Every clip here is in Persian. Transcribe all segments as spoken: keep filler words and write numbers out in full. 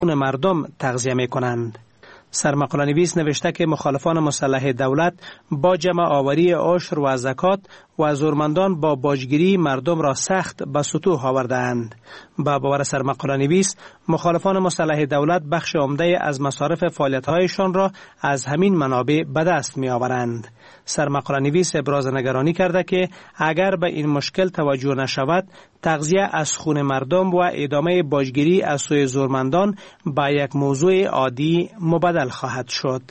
خون مردم تغذیه می کنند. سرمقاله نویس نوشته که مخالفان مسلح دولت با جمع آوری عشر و زکات و زورمندان با باجگیری مردم را سخت به سطوح آوردند. با باور سرمقاله نویس، مخالفان مسلح دولت بخش عمده از مصارف فعالیت‌هایشان را از همین منابع به دست می‌آورند. سرمقاله نویس ابراز نگرانی کرده که اگر به این مشکل توجه نشود، تغذیه از خون مردم و ادامه باجگیری از سوی زورمندان به یک موضوع عادی مبدل خواهد شد.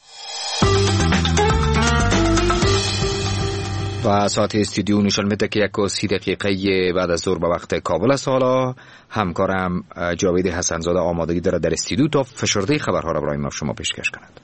و ساعت استودیو نشان میده که یک و سی دقیقه بعد از ظهر به وقت کابل است. حالا همکارم جاوید حسنزاده آمادگی داره در استودیو تا فشرده خبرها را برای ما شما پیشکش کند.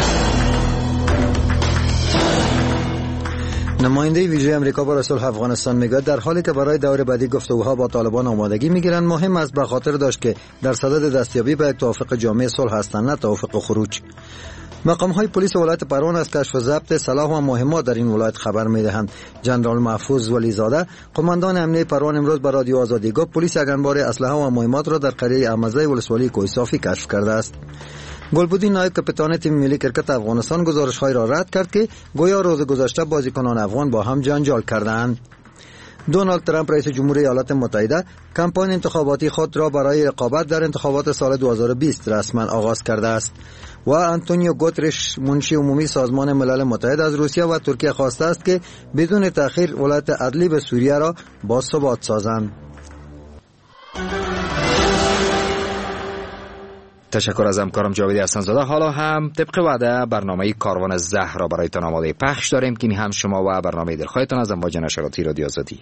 نماینده ویژه امریکا برای صلح افغانستان میگه در حالی که برای دور بعدی گفتگوها با طالبان آمادگی میگیرند، مهم است به خاطر داشت که در صدد دستیابی به یک توافق جامع صلح هستند، نه توافق خروج. مقام های پلیس ولایت پروان از کشف و ضبط سلاح و مهمات در این ولایت خبر میدهند. جنرال محفوظ ولیزاده، قماندان امنیه پروان، امروز به رادیو آزادی گفت پلیس یک انبار اسلحه و مهمات را در قریه امزه ولسوالی کوهستافی کشف کرده است. گلبودین نایب کاپیتان تیم ملی کرکت افغانستان گزارش‌های را رد کرد که گویا روز گذشته بازیکنان افغان با هم جنجال کردند. دونالد ترامپ رئیس جمهوری ایالات متحده کمپاین انتخاباتی خود را برای رقابت در انتخابات سال دو هزار و بیست رسما آغاز کرده است و آنتونیو گوترش منشی عمومی سازمان ملل متحد از روسیه و ترکیه خواسته است که بدون تأخیر ولایت ادلیب سوریه را باثبات سازند. تشکر از همکارم جاوید حسنزاده. حالا هم طبق وعده برنامه کاروان زهر را برایتان آماده پخش داریم که هم شما و برنامه دلخواهتان از امواج نشراتی رادیو آزادی.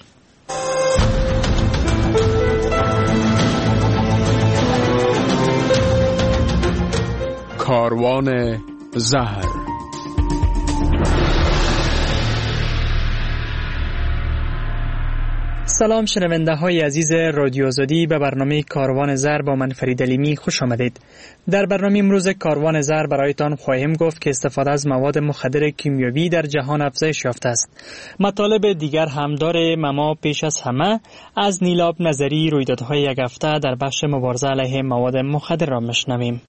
کاروان زهر. سلام شنونده های عزیز رادیو آزادی، به برنامه کاروان زهر با من فرید علیمی خوش آمدید. در برنامه امروز کاروان زهر برایتان خواهیم گفت که استفاده از مواد مخدر کیمیایی در جهان افزایش یافته است. مطالب دیگر هم داره، اما پیش از همه از نیلاب نظری رویدادهای یک هفته در بخش مبارزه علیه مواد مخدر را میشنویم.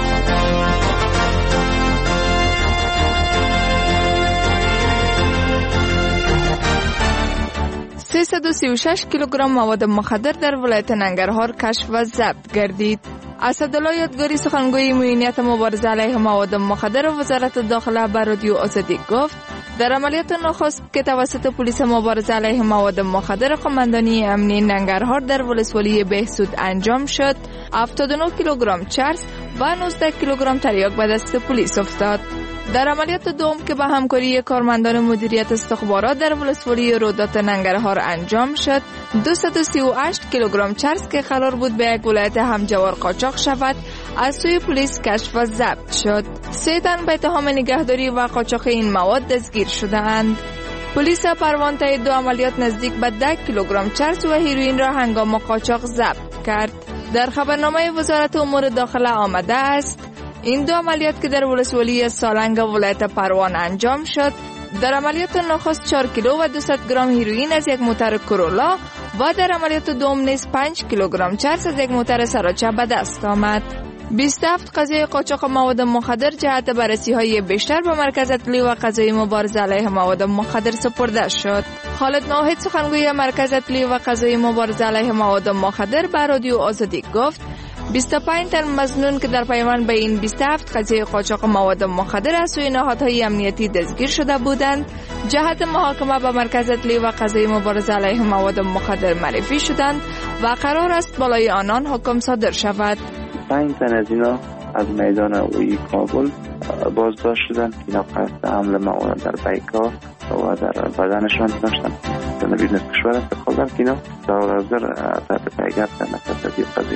سیصد و سی و شش کیلوگرم مواد مخدر در ولایت ننگرهار کشف و ضبط گردید. اسدالله یادگاری سخنگوی معینیت مبارزه علیه مواد مخدر وزارت داخله به رادیو آزادی گفت در عملیات نخست که توسط پلیس مبارزه علیه مواد مخدر قماندانی امنیه ننگرهار در ولسوالی بهسود انجام شد، هفتاد و نه کیلوگرم چرس و نوزده کیلوگرم تریاک به دست پلیس افتاد. در عملیات دوم که به همکاری کارمندان مدیریت استخبارات در ولسوالی رودات ننگرهار انجام شد، دویست و سی و هشت کیلوگرم چرس که قرار بود به یک ولایت همجوار قاچاق شود از سوی پلیس کشف و ضبط شد. سه تن به اتهام نگهداری و قاچاق این مواد دستگیر شدند. پلیس پروان طی دو عملیات نزدیک به ده کیلوگرم چرس و هیروئین را هنگام قاچاق ضبط کرد. در خبرنامه وزارت امور داخله آمده است این دو عملیات که در ولسوالی سالنگ ولایت پروان انجام شد، در عملیات نخست چهار کیلو و دویست گرم هیروئین از یک موتر کرولا و در عملیات دوم نیز پنج کیلوگرم چرس از یک موتر سراچه به دست آمد. بیست و هفت قضیه قاچاق مواد مخدر جهت بررسی‌های بیشتر به مرکز اطلاعی و قضایی مبارزه علیه مواد مخدر سپرده شد. خالد ناهید سخنگوی مرکز اطلاعی و قضایی مبارزه علیه مواد مخدر به رادیو آزادی گفت بیست و پنج تن مظنون که در پیوند به این بیست و هفت قضیه قاچاق مواد مخدر از سوی نهادهای امنیتی دستگیر شده بودند، جهت محاکمه به مرکز اطلاعی و قضایی مبارزه علیه مواد مخدر معرفی شدند و قرار است بالای آنان حکم صادر شود. پنج تن از اینا از میدان اویی کابل بازداشت شدند. اینا قصد حمل مواد در بیکا و در بدنشان داشتند. در بیزنس کشور استفاده که اینا در حاضر تحت پیگرد نکردی قضیه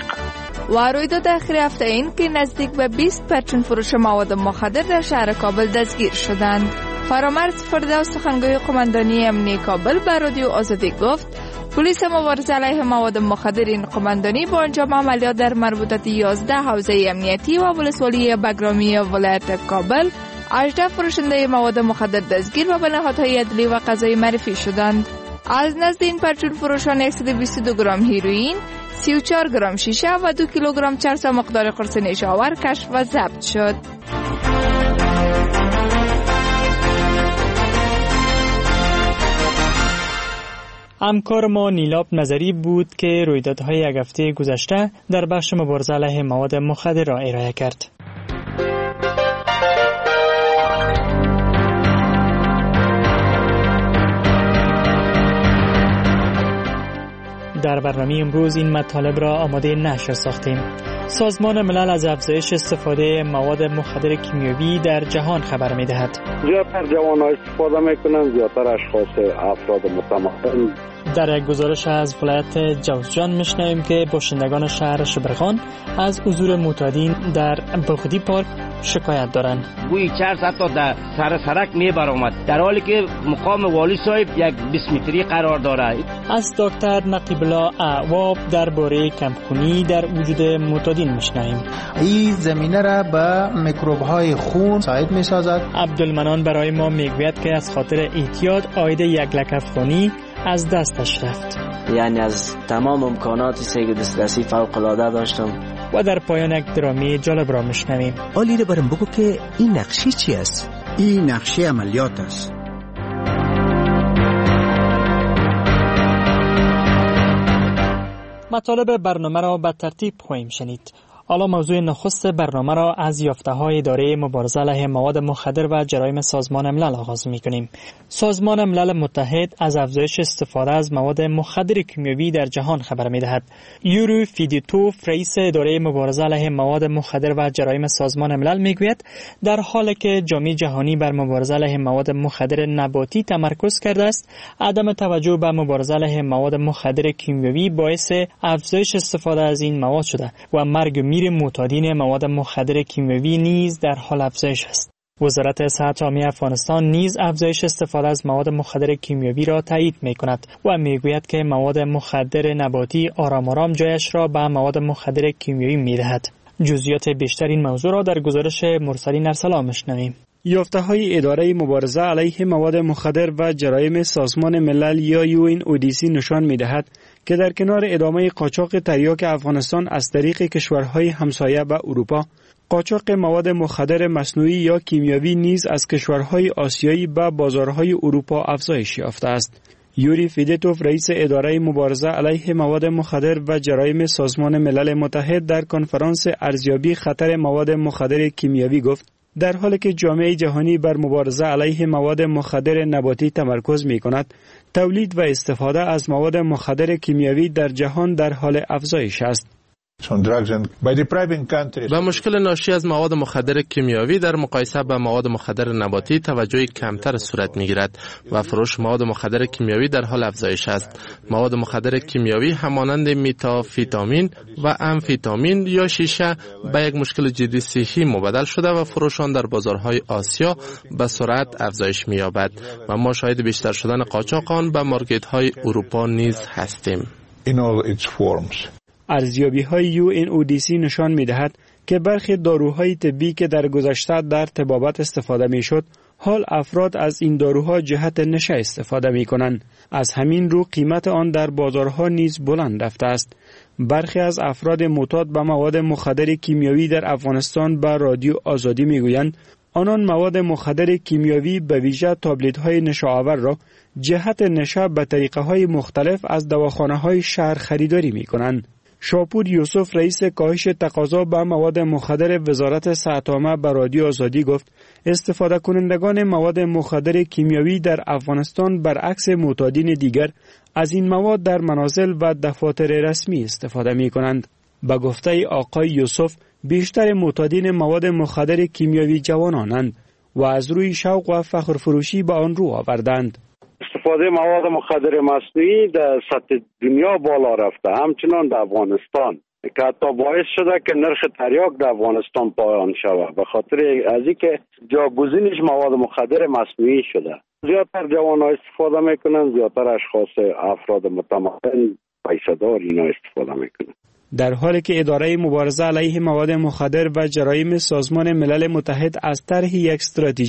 و رویداد اخیر هفته این که نزدیک به بیست پرچون فروش مواد مخدر در شهر کابل دستگیر شدند. فرامرز فردوس سخنگوی قماندانی امنیه کابل به رادیو آزادی گفت پلیس مبارزه علیه مواد مخدر این قماندانی با انجام عملیات در مربوطه یازده حوزه امنیتی و ولسوالی بگرامی ولایت کابل هجده فروشنده مواد مخدر دستگیر و به نهادهای عدلی و قضایی معرفی شدند. از نزد این پرچون فروشان صد و بیست و دو گرم هیروئین، سی و چهار گرم شیشه و دو کیلوگرم چرس و مقدار قرص نیشاور کشف و ضبط شد. همکار ما نیلاب نظری بود که رویدادهای یک هفته گذشته در بخش مبارزه علیه مواد مخدر را ارائه کرد. در برنامه امروز این مطالب را آماده نشر ساختیم. سازمان ملل از افزایش استفاده مواد مخدر کیمیایی در جهان خبر می‌دهد. زیادتر جوانان استفاده می‌کنند، زیادتر اشخاص افراد متمکن. در یک گزارش از ولایت جوزجان می‌شنویم که باشندگان شهر شبرغان از حضور معتادین در بغدی پارک شکایت دارند. بوی چرس حتی در سر سرک می‌برآمد، در حالی که مقام والی صاحب یک بیست متری قرار دارد. از دکتر نقیب الله اعواب درباره کمخونی در وجود معتادین می‌شنویم. این زمینه را به میکروب‌های خون ساعد می‌سازد. عبدالمنان برای ما میگوید که از خاطر احتیاط عاید یک لکف خونی از دستش رفت. یعنی از تمام امکاناتی که دسترسی فوق‌العاده داشتم. و در پایان یک درامی جالب را میشنویم. آلی رو برام بگو که این نقشه چی است؟ این نقشه عملیات است. مطالب برنامه را به ترتیب خواهیم شنید. حالا موضوع نخست برنامه را از یافته‌های اداره مبارزه علیه مواد مخدر و جرایم سازمان ملل آغاز می‌کنیم. سازمان ملل متحد از افزایش استفاده از مواد مخدر کیمیایی در جهان خبر می‌دهد. یوری فیدیتوف رئیس اداره مبارزه علیه مواد مخدر و جرایم سازمان ملل می‌گوید در حالی که جامعه جهانی بر مبارزه علیه مواد مخدر نباتی تمرکز کرده است، عدم توجه به مبارزه علیه مواد مخدر کیمیایی باعث افزایش استفاده از این مواد شده و مرگ میر معتادین مواد مخدر کیمیایی نیز در حال افزایش است. وزارت صحت عامه افغانستان نیز افزایش استفاده از مواد مخدر کیمیایی را تایید می‌کند و می‌گوید که مواد مخدر نباتی آرام آرام جایش را به مواد مخدر کیمیایی می‌دهد. جزئیات بیشتر این موضوع را در گزارش مرسلین ارسلا می‌شنویم. یافته‌های اداره مبارزه علیه مواد مخدر و جرایم سازمان ملل یا یو ان او دی سی نشان می‌دهد که در کنار ادامه قاچاق تریاک افغانستان از طریق کشورهای همسایه به اروپا، قاچاق مواد مخدر مصنوعی یا کیمیایی نیز از کشورهای آسیایی به بازارهای اروپا افزایش یافته است. یوری فیدیتوف رئیس اداره مبارزه علیه مواد مخدر و جرایم سازمان ملل متحد در کنفرانس ارزیابی خطر مواد مخدر کیمیایی گفت در حالی که جامعه جهانی بر مبارزه علیه مواد مخدر نباتی تمرکز می کند، تولید و استفاده از مواد مخدر کیمیایی در جهان در حال افزایش است. و مشکل ناشی از مواد مخدر کیمیایی در مقایسه با مواد مخدر نباتی توجه کمتر صورت می‌گیرد و فروش مواد مخدر کیمیایی در حال افزایش است. مواد مخدر کیمیایی همانند متامفتامین و امفتامین یا شیشه به یک مشکل جدی صحی مبدل شده و فروش آن در بازارهای آسیا به سرعت افزایش می‌یابد و ما شاهد بیشتر شدن قاچاق آن به مارکت‌های اروپا نیز هستیم. In all its forms. ارزیابی‌های یو ان او دی سی نشان می‌دهد که برخی داروهای طبی که در گذشته در طبابت استفاده می‌شد، حال افراد از این داروها جهت نشه استفاده می‌کنند. از همین رو قیمت آن در بازارها نیز بلند رفته است. برخی از افراد معتاد به مواد مخدر کیمیایی در افغانستان به رادیو آزادی می‌گویند آنان مواد مخدر کیمیایی به ویژه تابلت‌های نشه‌آور را جهت نشه به طریقه‌های مختلف از دواخانه‌های شهر خریداری می‌کنند. شاپور یوسف رئیس کاهش تقاضا به مواد مخدر وزارت صحت عامه به رادیو آزادی گفت استفاده کنندگان مواد مخدر کیمیایی در افغانستان برعکس معتادین دیگر از این مواد در منازل و دفاتر رسمی استفاده می کنند. به گفته آقای یوسف بیشتر معتادین مواد مخدر کیمیایی جوانانند و از روی شوق و فخر فروشی به آن رو آوردند. استفاده مواد مخدر مصنوعی در سطح دنیا بالا رفته، همچنان در افغانستان که حتی باعث شده که نرخ تریاک در افغانستان پایان شود به خاطر از اینکه جاگزینش مواد مخدر مصنوعی شده. زیادتر جوانان استفاده میکنن، زیادتر اشخاص افراد متمکن پیسه‌دار اینا استفاده میکنن. در حالی که اداره مبارزه علیه مواد مخدر و جرایم سازمان ملل متحد از طرح یک استراتژی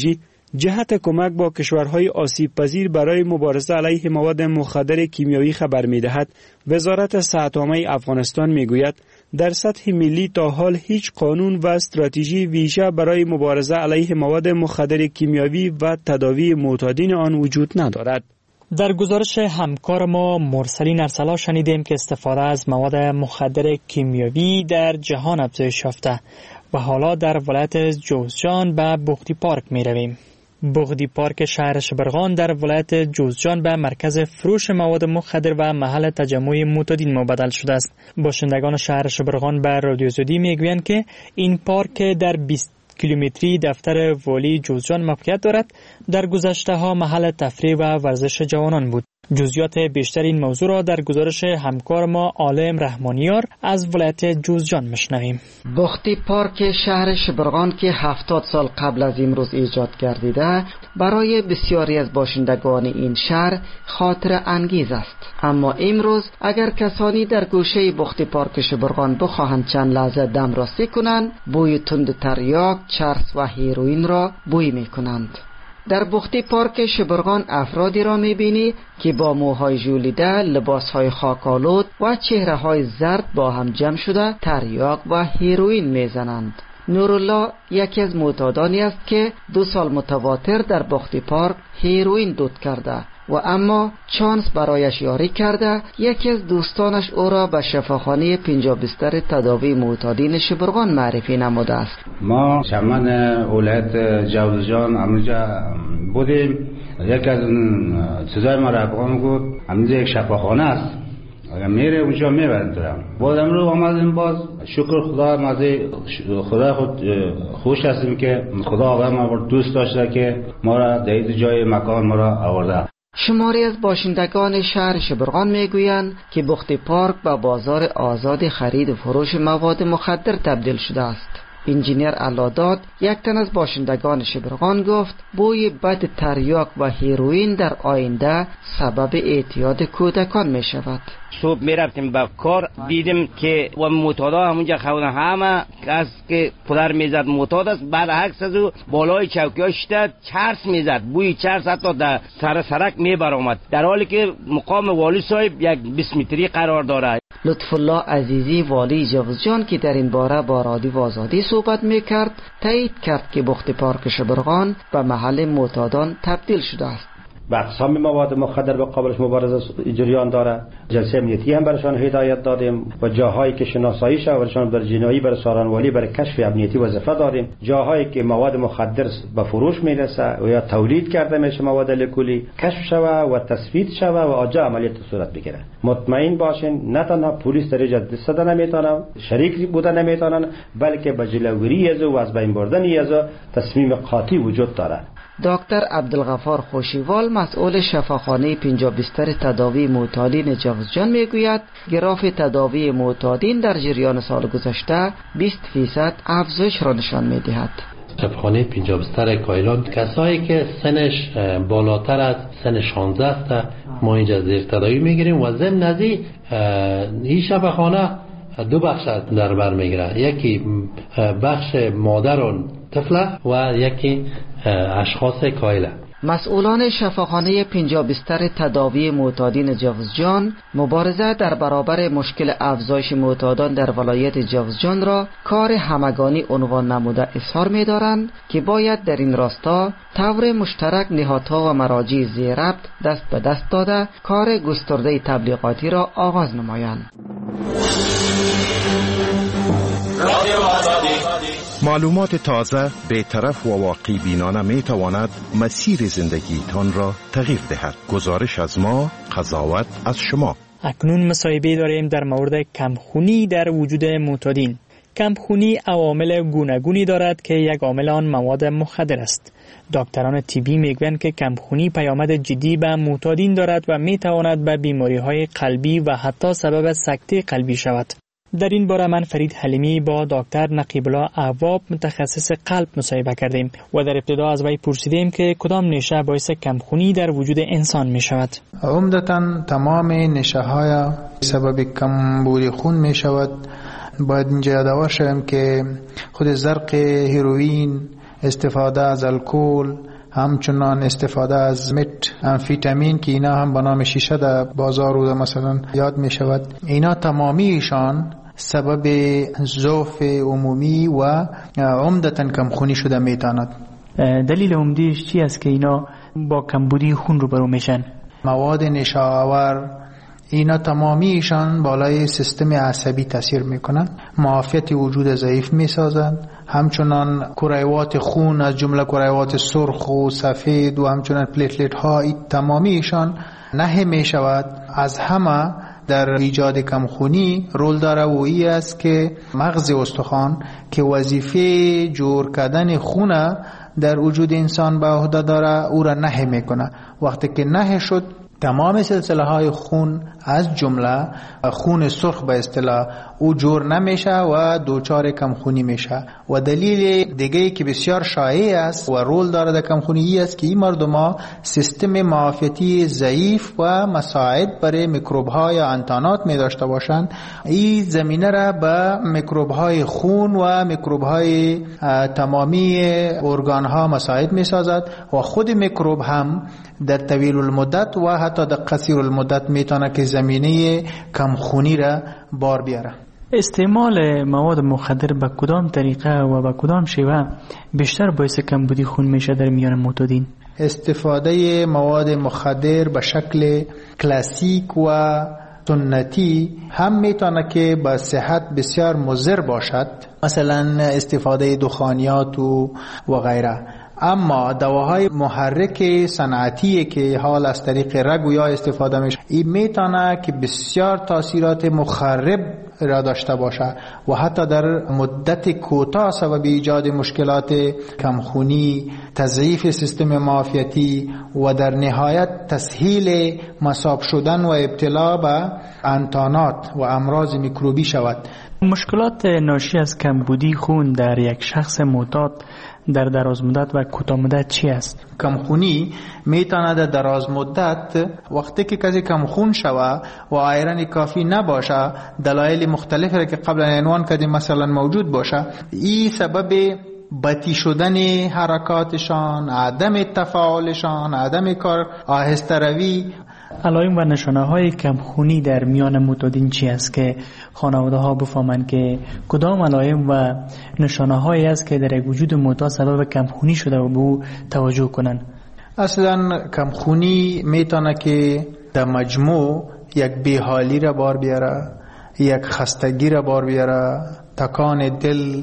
جهت کمک با کشورهای آسیب پذیر برای مبارزه علیه مواد مخدر کیمیایی خبر می‌دهد. وزارت صحت عامه افغانستان می‌گوید در سطح ملی تا حال هیچ قانون و استراتژی ویژه برای مبارزه علیه مواد مخدر کیمیایی و تداوی معتادین آن وجود ندارد. در گزارش همکار ما مرسلین ارسلا شنیدیم که استفاده از مواد مخدر کیمیایی در جهان افزایش یافته و حالا در ولایت جوزجان به بغدی پارک می رویم. بغدی پارک شهر شبرغان در ولایت جوزجان به مرکز فروش مواد مخدر و محل تجمع معتادین مبدل شده است. باشندگان شهر شبرغان به رادیو زدی میگویند که این پارک در بیست کیلومتری دفتر والی جوزجان موقعیت دارد. در گذشته ها محل تفریح و ورزش جوانان بود. جزئیات بیشتر این موضوع را در گزارش همکار ما عالم رحمانیار از ولایت جوزجان میشنویم. بغدی پارک شهر شبرغان که هفتاد سال قبل از امروز ایجاد گردیده برای بسیاری از باشندگان این شهر خاطر انگیز است. اما امروز اگر کسانی در گوشه بغدی پارک شبرغان بخواهند چند لحظه دم راستی کنند، بوی تند تریاک، چرس و هیروئین را بوی میکنند. در بغدی پارک شبرغان افرادی را میبینی که با موهای ژولیده، لباسهای خاک‌آلود و چهره‌های زرد با هم جمع شده تریاک و هیروئین میزنند. نورالله یکی از معتادانی است که دو سال متواتر در بغدی پارک هیروئین دود کرده و اما چانس برایش یاری کرده یکی از دوستانش او را به شفاخانه پنجاه بستر تداوی معتادین شبرغان معرفی نموده است. ما چمن ولایت جوزجان همونجا بودیم. یکی از چیزای ما را افغان گفت همونجا یک شفاخانه است، اگر میره اونجا میبرن دارم. باز امروز آمدیم، باز شکر خدا مزه خدا خود خوش هستیم که خدا آقا ما دوست داشته که ما را در این جای مکان ما را آورده. شماری از باشندگان شهر شبرغان میگویند که بغدی پارک به بازار آزاد خرید و فروش مواد مخدر تبدیل شده است. انجینیر علاداد یک تن از باشندگان شبرغان گفت بوی بد تریاک و هیروئین در آینده سبب اعتیاد کودکان می شود. صبح می رفتیم به کار، دیدیم که و معتادا همونجا خونه همه کس که پدر می زد معتاد است، بعد عکس از او بالای چوکی ها شده چرس می زد، بوی چرس حتی در سر سرک می برآمد، در حالی که مقام والی صاحب یک بیست متری قرار داره. لطف الله عزیزی والی جوزجان که در این باره با رادیو آزادی صحبت میکرد تایید کرد که بغدی پارک شبرغان به محل معتادان تبدیل شده است. به اقسام مواد مخدر به قابلش مبارزه جریان داره. جلسه امنیتی هم برشان هدایت دادیم و جاهایی که شناسایی شود برشان در جنایی بر سارانوالی برای کشف امنیتی وظیفه داریم. جاهایی که مواد مخدر به فروش میرسه و یا تولید کرده میشه مواد الکلی کشف شود و تثبیت شود و آجا عملیات صورت بگیره. مطمئن باشین نه تنها پلیس در اینجا دست دادن نمیتونن، شریک بودن نمیتونن، بلکه به جلوگیری از و از بین بردن از تصمیم قاطع وجود داره. دکتر عبدالغفار خوشیوال مسئول شفاخانه پنجاه بستر تداوی معتادین جوزجان میگوید گراف تداوی معتادین در جریان سال گذشته بیست فیصد افزایش را نشان میدهد. شفاخانه پنجاه بستر کایلان کسایی که سنش بالاتر از سن شانزده است ما اینجا زیر تداوی میگیریم و ضمن از این شفاخانه دو بخش در بر میگیره، یکی بخش مادر طفله و یکی اشخاص کایله. مسئولان شفاخانه پنجاه بستر تداوی معتادین جوزجان مبارزه در برابر مشکل افزایش معتادان در ولایت جوزجان را کار همگانی عنوان نموده اظهار می‌دارند که باید در این راستا طور مشترک نهادها و مراجع زیربط دست به دست داده کار گسترده تبلیغاتی را آغاز نمایند. معلومات تازه، بی‌طرف و واقعی بینانه می تواند مسیر زندگی تان را تغییر دهد. گزارش از ما، قضاوت از شما. اکنون مصاحبه داریم در مورد کمخونی در وجود معتادین. کمخونی عوامل گوناگونی دارد که یک عامل آن مواد مخدر است. دکتران طبی میگویند که کمخونی پیامد جدی به معتادین دارد و می تواند به بیماری‌های قلبی و حتی سبب سکته قلبی شود. در این باره من فرید حلیمی با دکتر نقیب الله عواب متخصص قلب مصاحبه کردیم و در ابتدا از وی پرسیدیم که کدام نشه باعث کمخونی در وجود انسان می شود. عمدتاً تمام نشه های سبب کمبود خون می شود. باید اینجا یادآور شویم که خود زرق هیروئین، استفاده از الکل، همچنان استفاده از مت امفیتامین که اینا هم به نام شیشه در بازار و مثلا یاد می شود، اینا تمامیشان سبب ضعف عمومی و عمدتاً کمخونی شده میتواند. دلیل عمدیش چی است که اینا با کمبودی خون روبرو میشن؟ مواد نشاور اینا تمامیشان بالای سیستم عصبی تاثیر میکنن، معافیت وجود ضعیف میسازند، همچنان کرویات خون از جمله کرویات سرخ و سفید و همچنان پلیتلت ها تمامیشان نه میشود. از همه در ایجاد کمخونی رول داره و ای است که مغز استخوان که وظیفه جور کردن خون در وجود انسان به عهده داره او را نه میکنه. وقتی که نه شد تمام سلسله های خون از جمله خون سرخ به اصطلاح او جور نمیشه و دوچار کمخونی میشه. و دلیل دیگه که بسیار شایع است و رول داره در کمخونی ای است که این مردم ها سیستم معافیتی ضعیف و مساعد برای میکروب های انتانات می داشته باشند. این زمینه را به میکروب های خون و میکروب های تمامی ارگان ها مساعد می سازد و خود میکروب هم در طویل المدت و حتی در قصیر المدت میتونه که زمینه کمخونی را بار بیاره. استعمال مواد مخدر به کدام طریقه و به کدام شیوه بیشتر باعث کمبودی خون میشه در میان معتادین؟ استفاده مواد مخدر به شکل کلاسیک و سنتی هم میتونه که به صحت بسیار مضر باشد، مثلا استفاده دخانیات و و غیره. اما دواهای محرک صنعتی که حال از طریق رگ و یا استفاده میشه این میتونه که بسیار تاثیرات مخرب را داشته باشه و حتی در مدت کوتاه سبب ایجاد مشکلات کمخونی، تضعیف سیستم معافیتی و در نهایت تسهیل مصاب شدن و ابتلا به انتانات و امراض میکروبی شود. مشکلات ناشی از کمبودی خون در یک شخص معتاد در دراز مدت و کوتاه مدت چی است؟ کمخونی میتونه در دراز مدت وقتی که کسی کمخون شوه و آیرن کافی نباشه، دلایل مختلفی را که قبلا عنوان کردیم مثلا موجود باشه، این سبب بطی شدن حرکاتشان، عدم تفاعلشان، عدم کار، آهسته روی. علائم و نشانه های کمخونی در میان معتادین چی است که خانواده ها بفهمند که کدام علائم و نشانه هایی است که در وجود معتاد سبب کمخونی شده و به او توجه کنند؟ اصلا کمخونی میتونه که در مجموع یک بیحالی را بار بیاره، یک خستگی را بار بیاره، تکان دل،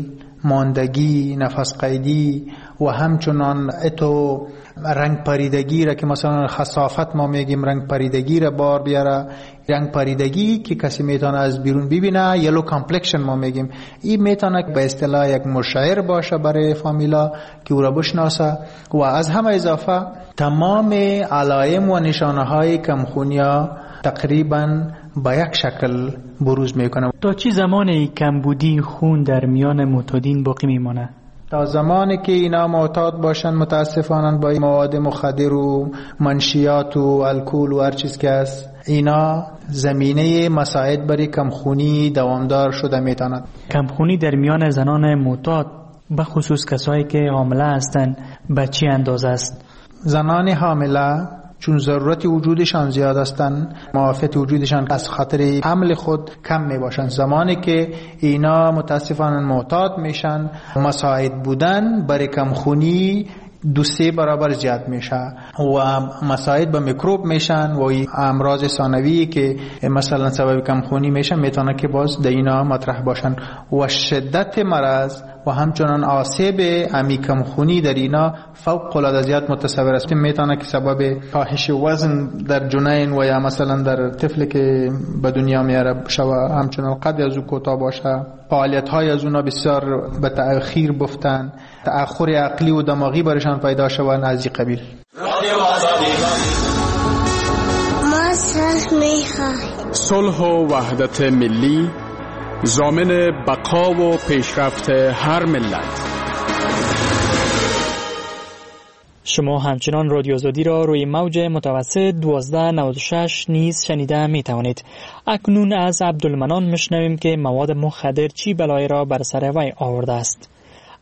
ماندگی، نفس قیدی و همچنان اتو رنگ پریدگی را که مثلا خصافت ما میگیم رنگ پریدگی را بار بیاره. رنگ پریدگی که کسی میتونه از بیرون ببینه، یلو کامپلکشن ما میگیم، این میتونه به اصطلاح یک مشاعر باشه برای فامیلا که او را بشناسه. و از همه اضافه تمام علائم و نشانه های کمخونیا تقریبا با یک شکل بروز میکنه. تا چی زمانی کمبودی خون در میان معتادین باقی میمانه؟ تا زمانی که اینا معتاد باشن متاسفانه با مواد مخدر و منشیات و الکل و هر چیز که است، اینا زمینه مساعد برای کمخونی دوامدار شده میتواند. کمخونی در میان زنان معتاد به خصوص کسایی که حامله هستند به چی اندازه است؟ زنان حامله چون ضرورت وجودشان زیاد هستند، معافیت وجودشان از خاطر حمل خود کم می باشند. زمانی که اینا متاسفانه معتاد میشن، مساعد بودن برای کمخونی دو سه برابر زیاد میشه و مساعد به میکروب میشن و امراض ثانوی که مثلا سبب کمخونی میشن میتونه که باز در اینا مطرح باشن و شدت مرض و همچنان آسیب امی کمخونی در اینا فوق العاده زیاد متصور است. میتونه که سبب کاهش وزن در جنین و یا مثلا در طفل که به دنیا میاره شوه، همچنان قد از او کوتاه باشه، فعالیت های از اونا بسیار به تأخیر بفتن، تأخر عقلی و دماغی برشان پیدا شوند از این قبیل. ما صلح میخواهیم. صلح و وحدت ملی ضامن بقا و پیشرفت هر ملت. شما همچنان رادیو آزادی را روی موج متوسط دوازده نود و شش نیز شنیده می توانید. اکنون از عبدالمنان میشنویم که مواد مخدر چی بلایی را بر سر وی آورده است.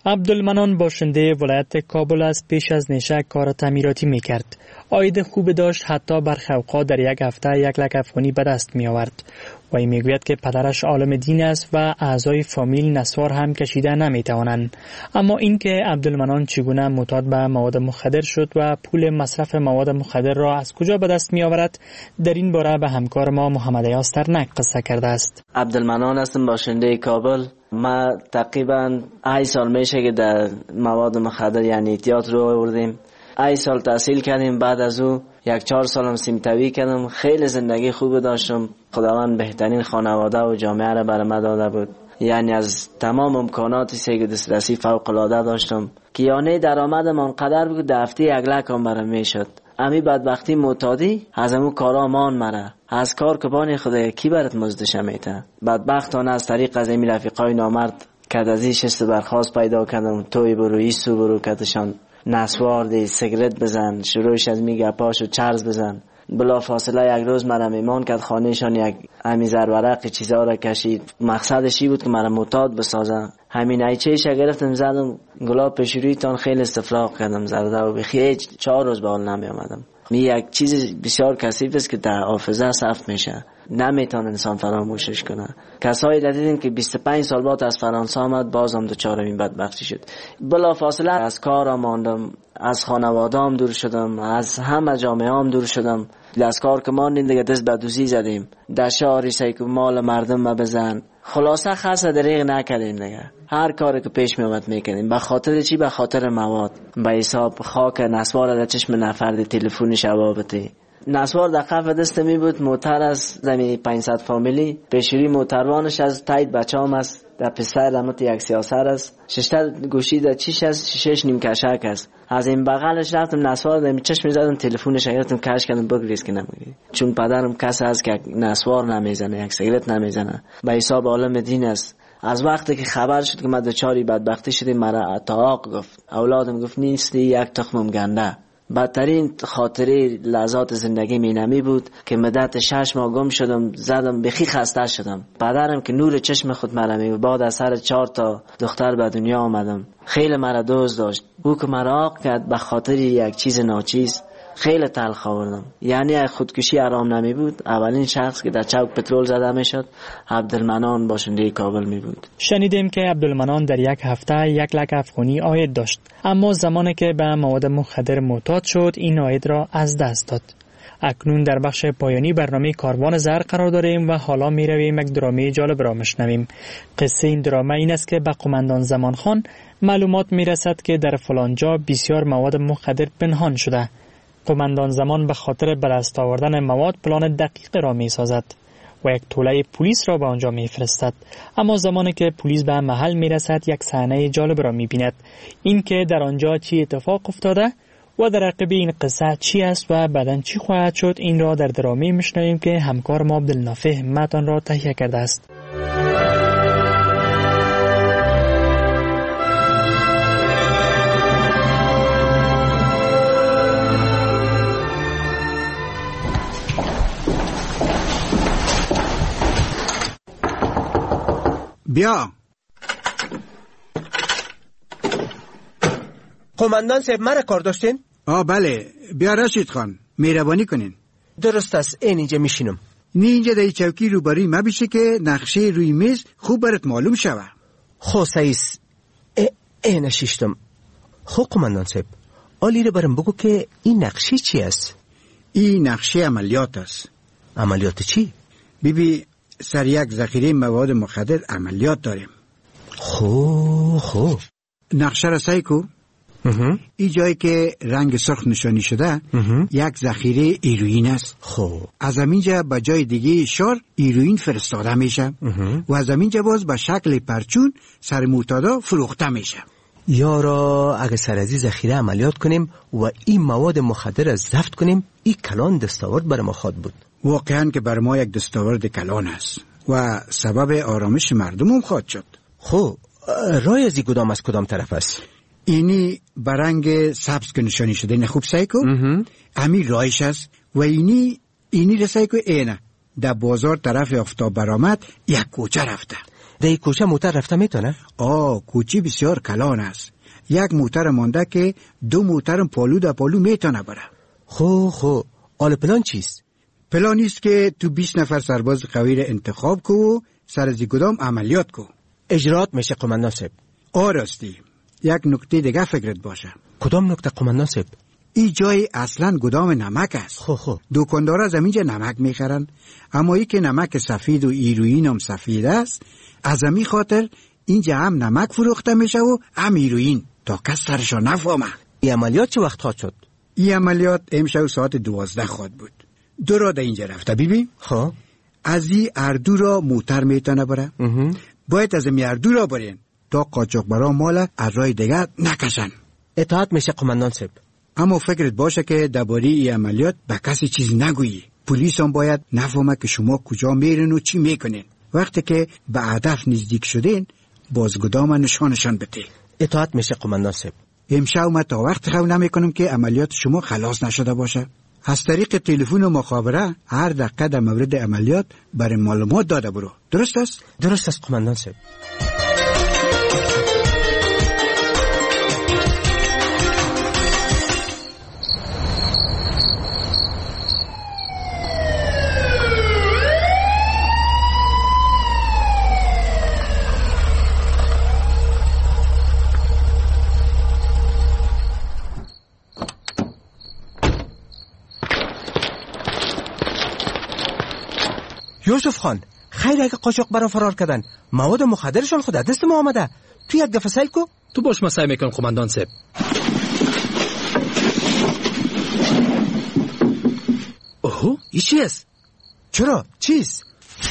عبدالمنان باشنده ولایت کابل است. پیش از نشه کار تعمیراتی میکرد. عاید خوب داشت، حتی برخی اوقات در یک هفته یک لک افغانی به دست می آورد. و این میگوید که پدرش عالم دین است و اعضای فامیل نسوار هم کشیده نمی توانند. اما اینکه عبدالمنان چگونه معتاد به مواد مخدر شد و پول مصرف مواد مخدر را از کجا به دست می آورد، در این باره به همکار ما محمد ایاز ترنک قصه کرده است. عبدالمنان هستم، باشنده کابل. ما تقریبا هشت سال میشه که در مواد مخدر یعنی اعتیاد رو آوردیم. ای سال تحصیل کردیم، بعد از او یک چهار سالم سیمتوی کردم. خیلی زندگی خوب داشتم. خداوند بهترین خانواده و جامعه را برای من داده بود. یعنی از تمام امکاناتی که دسترسی فوق العاده داشتم. کیانه درآمدم آنقدر بود که هفته یک لکم برام میشد. امی بدبختی معتادی از امو کارا مان مره. از کار کبان خدا کی برات مزدش میته. بدبختانه از طریق از امی رفیقای نامرد که از این شست برخواست پیدا کردم. توی برو ایسو برو کتشان نسوار دی، سیگرت بزن، شروعش از میگه پاشو چرز بزن. بلا فاصله یک روز مرا میمان کرد خانهشان، یک همی زرورق چیزا را کشید. مقصدش این بود که مرا معتاد بسازه. همین ایچهش گرفتم زدم گلاب پیشرویتان، خیلی استفراغ کردم زرده و بخیه چهار روز به حال نمی آمدم. می یک چیز بسیار کثیف است که در حافظه ثبت میشه، نمیتونه انسان فراموشش کنه. کسایی دیدین که بیست و پنج سال بعد از فرانسه آمد بازم دچار این بدبختی شد. بلا فاصله از کارم ماندم، از خانواده‌ام دور شدم، از همه جامعه‌ام دور شدم. از کار که ماندیم دیگه دست به دوزی زدیم، در شهری سیکو مال مردم ما بزن. خلاصه خاصه دریغ نکردیم دیگه. هر کاری که پیش می اومد میکنیم. به خاطر چی؟ به خاطر مواد. به حساب خاک نسوار در چشم نفر تلفن شبابتی. نسوار در قف دست می بود. موتر از زمین پانصد فامیلی پیشوری موتروانش از تایید بچه هم است. در پسر دمت یک سیاسر است. ششتر گوشی در چیش است، شش نیم کشک است. از این بغلش رفتم نسوار در چشم زدم، تلفنش گرفتم کش کردم بگریز که نمیگی. چون پدرم کس است که نسوار نمیزنه، یک سیگرت نمیزنه. به حساب عالم دین است. از وقتی که خبر شد که ما دچاری بدبختی شدیم، مرا طلاق گفت. اولادم گفت نیستی یک تخمم گنده. بدترین خاطره لحظات زندگی می نمی بود که مدت شش ماه گم شدم، زدم بخی خسته شدم. پدرم که نور چشم خود مرا می بعد از سر چهار تا دختر به دنیا آمدم. خیلی مرا دوست داشت. او که مرا عاق کرد به خاطر یک چیز ناچیز. خیلی تلخ آوردم. یعنی خودکشی آرام نمی بود. اولین شخص که در چوک پترول زده می شد عبدالمنان باشنده کابل می بود. شنیدیم که عبدالمنان در یک هفته یک لک افغانی عاید داشت، اما زمانی که به مواد مخدر معتاد شد این عاید را از دست داد. اکنون در بخش پایانی برنامه کاروان زر قرار داریم و حالا می رویم یک درامه جالب را مشنویم. قصه این درامه این است که به قماندان زمان خان معلومات می رسد که در فلانجا بسیار مواد مخدر پنهان شده. قماندان زمان به خاطر به دست آوردن مواد پلان دقیق را می سازد و یک توله پلیس را به آنجا می فرستد. اما زمانی که پلیس به محل می رسد یک صحنه جالب را می بیند، این که در آنجا چی اتفاق افتاده و در عقب این قصه چی است و بعداً چی خواهد شد، این را در درامه میشنویم که همکار ما عبدالنافع همت آن را تهیه کرده است. بیا. قماندان صاحب مرا کار داشتین؟ آه بله، بیا رشید خان، مهربانی کنین. درست است، این اینجا میشینم. نه اینجا در چوکی روبروی ما بشه که نقشه روی میز خوب برات معلوم شوه. خو سعیس این ششتم. خو قماندان صاحب، آلی رو برم بگو که این نقشه چی است؟ این نقشه عملیات است. عملیات چی؟ بیبی سر یک ذخیره مواد مخدر عملیات داریم. خو خو نقشه را سعی کو. این جایی که رنگ سرخ نشانی شده یک ذخیره هیروئین است. خو از همینجا به جای دیگه شهر هیروئین فرستاده میشه و از همینجا باز به شکل پرچون سر معتادا فروخته میشه. یارا اگه سر از این ذخیره عملیات کنیم و این مواد مخدر را ضبط کنیم، این کلان دستاورد بر ما خواد بود. واقعا که بر ما یک دستاورد کلان است و سبب آرامش مردم هم خواهد شد. خب رای از این کدام از کدام طرف است؟ اینی برنگ سبز که نشانی شده، نه خوب سعی کن. امی رایش است و اینی اینی رسای که اینه در بازار طرف آفتاب برآمد یک کوچه رفته. در کوچه موتر رفته میتونه؟ آه کوچه بسیار کلان است. یک موتر مانده که دو موترم پالو در پالو میتونه بره. خو خو آل پلان چیست؟ پلان است که تو بیست نفر سرباز قوی را انتخاب کو و سر از کدام عملیات کو. اجرات میشه قماندان صاحب. آراستی. یک نکته دیگه فکرت باشه. کدام نکته قماندان صاحب؟ این جای اصلا گدام نمک است. خو خو دکاندارا از اینجا نمک میخرن، اما ای که نمک سفید و ایروین هم سفید است، از همین خاطر اینجا هم نمک فروخته میشه و هم ایروین، تا کس سرشو نفهمه. این عملیات چه وقت خواهد شد؟ این عملیات امشب ساعت دوازده خواهد بود. دو را در اینجا رفته بیبی. خب از این اردو را موتر میتونه بره. باید از این اردو را برین تا قاچاقبرا مال از راه دیگر نکشن. اطاعت میشه قماندان صاحب. اما فکرت باشه که درباره این عملیات به کسی چیز نگویی. پلیس هم باید نفهمه که شما کجا میرین و چی میکنین. وقتی که به هدف نزدیک شدین بازگدام نشانشان بده. اطاعت میشه قماندان صاحب. امشب ما تا وقت خو نمیکنم که عملیات شما خلاص نشده باشه. از طریق تلفن و مخابره هر دقیقه در مورد عملیات برای معلومات داده برو. درست است؟ درست است قماندان صاحب. یوسف خان، خیر اگه قاچاقبرا فرار کردن، مواد مخدرشان خود دست ما آمده. تو یک دفعه سیل کو. تو باش، ما سعی میکنم قماندان صاحب. اوه، این چی است؟ چرا؟ چیست؟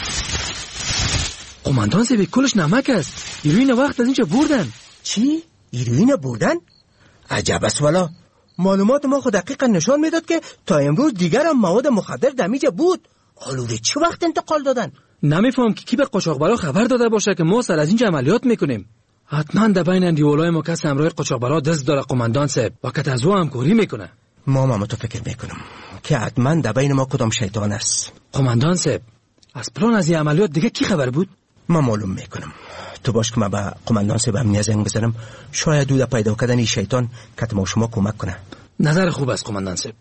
قماندان صاحب کلش نمک است. ایروین وقت از اینجا بردن. چی؟ ایروین بردن؟ عجب است والا. معلومات ما خود دقیقا نشان میداد که تا امروز دیگر هم مواد مخدر دمیجه بود. آلوره چه وقت انتقال دادن؟ نمیفهم که کی به قاچاقبرا خبر داده باشه که ما سر از اینجا عملیات میکنیم. حتما در بین اندیولای ما کس همراه قاچاقبرا دست داره قماندان صاحب و که از او همکاری میکنه. ما هم تو فکر میکنم که حتما در بین ما کدام شیطان است. قماندان صاحب، از پلان از این عملیات دیگه کی خبر بود؟ ما معلوم میکنم. تو باش که ما به قماندان صاحب هم زنگ بزنم، شاید دو پیدا کردن این شیطان که ما شما کمک کنه. نظر خوب است قماندان صاحب.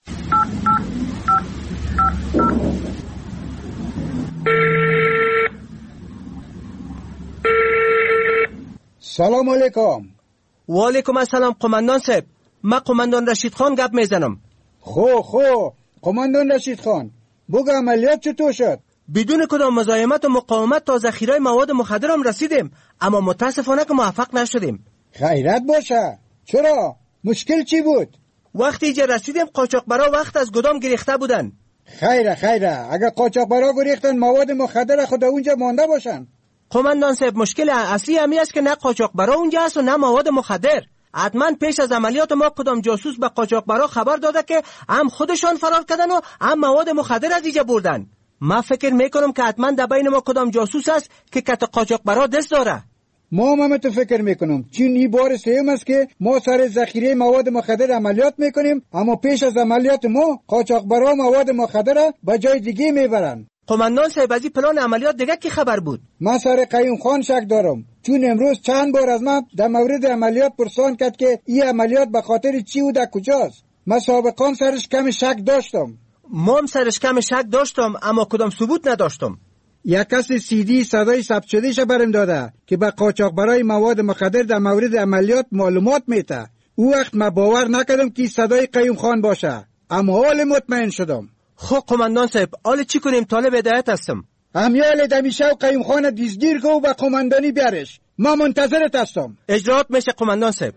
سلام علیکم. و علیکم السلام قماندان صاحب. من قماندان رشید خان گپ میزنم. خو خو قماندان رشید خان، بگو عملیات چطور شد؟ بدون کدام مزاحمت و مقاومت تا ذخیره مواد مخدر هم رسیدیم، اما متاسفانه که موفق نشدیم. خیرت باشه. چرا؟ مشکل چی بود؟ وقتی اینجا رسیدیم قاچاقبرا وقت از گدام گریخته بودن. خیره خیره، اگر قاچاقبرا گریختن مواد مخدر خود اونجا مانده باشن. قماندان صاحب، مشکل اصلی همی است که نه قاچاقبرا اونجا است و نه مواد مخدر. حتما پیش از عملیات ما کدام جاسوس به قاچاقبرا خبر داده که هم خودشان فرار کردن و هم مواد مخدر از اینجا بردن. من فکر میکنم که حتما در بین ما کدام جاسوس است که کت قاچاقبرا دست داره. ما هم تو فکر میکنم، چون این بار سوم است که ما سر ذخیره مواد مخدر عملیات میکنیم، اما پیش از عملیات ما قاچاقبرا مواد مخدر به جای دیگه میبرن. قماندان صاحب، از این پلان عملیات دیگه کی خبر بود؟ من سر قیوم خان شک دارم، چون امروز چند بار از من در مورد عملیات پرسان کرد که این عملیات به خاطر چی و در کجاست. من سابقا سرش کم شک داشتم. ما هم سرش کم شک داشتم، اما کدام ثبوت نداشتم. یک کس سی دی صدای ثبت شده شه برم داده که به قاچاقبرای مواد مخدر در مورد عملیات معلومات میده. او وقت من باور نکردم که صدای قیوم خان باشه، اما حال مطمئن شدم. خب قماندان صاحب، حالا چی کنیم؟ طالب هدایت هستم. همیال دمیشه و قیوم خان دیزگیر کو و قماندانی بیارش. ما منتظرت هستم. اجرات میشه قماندان صاحب.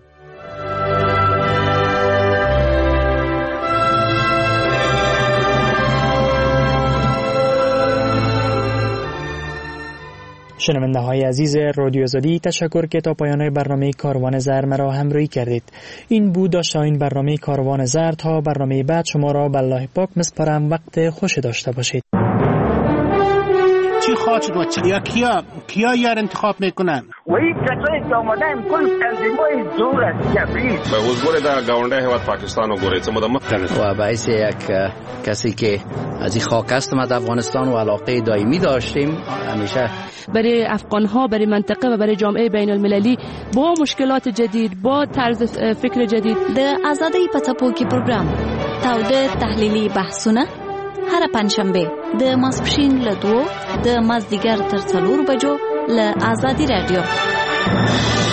شنونده های عزیز رادیو آزادی، تشکر که تا پایان برنامه کاروان زر مرا همراهی کردید. این بود داشته این برنامه کاروان زر. تا برنامه بعد شما را به الله پاک میسپارم. وقت خوش داشته باشید. چی انتخاب شد و چ... یا کیا کیا یار انتخاب میکنن و این کسایی که آمدن کل تنظیمای دور از جبری به حضور در گاونده هیواد پاکستان و گوره و باعث یک کسی که از این خاک است ما در افغانستان و علاقه دائمی داشتیم همیشه برای افغان ها برای منطقه و برای جامعه بین المللی با مشکلات جدید با طرز فکر جدید د آزادۍ په څپو کې پروګرام تاوده تحلیلي بحثونه هر پنځشنبه د ماسپښین له دوو د مازدیګر تر څلور بجو له آزادي رادیو